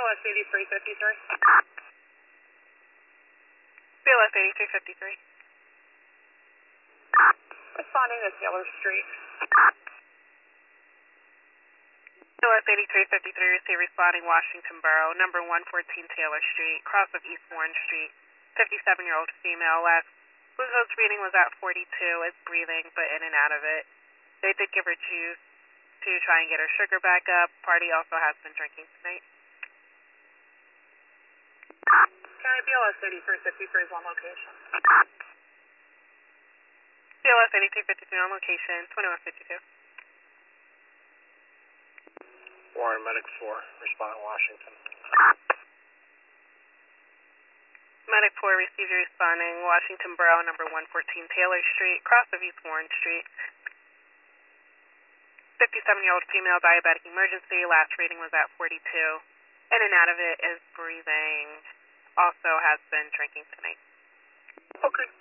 BLS 8353. BLS 8353. Responding to Taylor Street. BLS 8353, receive responding Washington Borough, number 114 Taylor Street, cross of East Warren Street, 57-year-old female, last glucose reading was at 42, is breathing but in and out of it. They did give her juice to try and get her sugar back up. Party also has been drinking tonight. County BLS 8353 is on location. BLS 8353 on location, 2152. Warren Medic 4, responding Washington. Medic 4 received your responding Washington Borough, number 114 Taylor Street, cross of East Warren Street. 57-year-old female, diabetic emergency, last reading was at 42. In and out of it, is breathing, also has been drinking tonight. Okay.